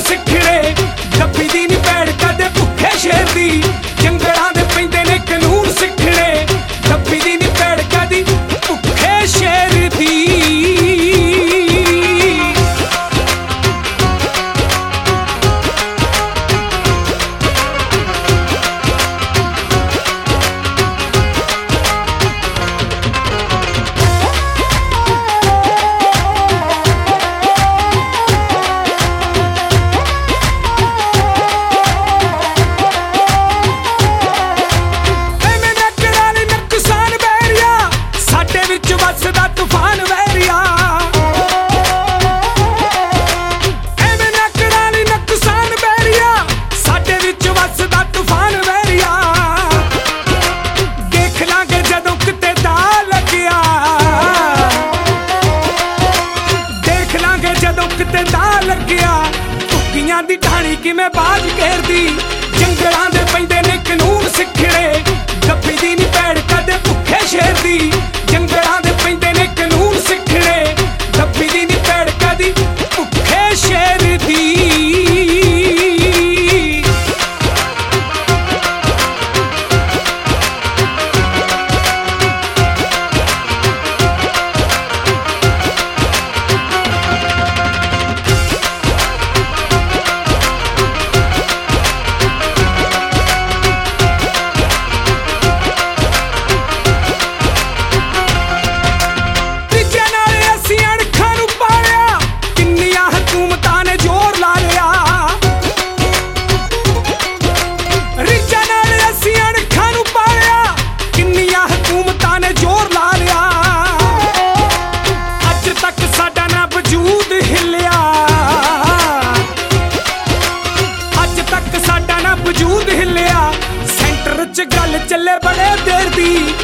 ਸਿੱਖੜੇ ਡੱਬੀ ਦੀ ਨੀ ਪੈੜ ਕਦੇ ਭੁੱਖੇ ਸ਼ੇਰ ਦੀ ਜੰਗਲਾਂ ਦੇ ਪੈਂਦੇ ਨੇ ਕਾਨੂੰਨ ਸਿੱਖੜੇ ਡੱਬੀ ਦੀ ਨੀ ਪੈੜ ਕਦੀ ਭੁੱਖੇ ਸ਼ੇਰ ਦੀ ਵਸਦਾ ਤੂਫਾਨ ਵਹਿਰਿਆ ਐਵੇਂ ਨਕਰਾਂ ਲਈ ਨੁਕਸਾਨ ਵਹਿਰਿਆ ਸਾਡੇ ਵਿੱਚ ਵਸਦਾ ਤੂਫਾਨ ਵਹਿਰਿਆ ਦੇਖ ਲਾਂਗੇ ਜਦੋਂ ਕਿਤੇ ਦਾ ਲੱਗਿਆ ਦੇਖ ਲਾਂਗੇ ਜਦੋਂ ਕਿਤੇ ਦਾ ਲੱਗਿਆ ਭੁੱਖੀਆਂ ਦੀ ਢਾਣੀ ਕਿਵੇਂ ਬਾਜ਼ ਘੇਰਦੀ ਜੰਗਲਾਂ ਦੇ ਪੈਂਦੇ ਨੇ ਕਾਨੂੰਨ ਸਿੱਖੜੇ ਡੱਬੀ ਦੀ ਨੀ ਪੈੜ ਕਦੇ ਭੁੱਖੇ ਸ਼ੇਰ ਦੀ ਜੰਗਲਾਂ ਦੇ ਪੈਂਦੇ ਨੇ ਕਾਨੂੰਨ ਸਿੱਖੜੇ ਡੱਬੀ ਦੀ ਨੀ ਪੈੜ ਕਦੀ ਭੁੱਖੇ ਸ਼ੇਰ ਦੀ ਵਜੂਦ ਹਿੱਲਿਆ ਸੈਂਟਰ 'ਚ ਗੱਲ ਚੱਲੇ ਬੜੇ ਦੇਰ ਦੀ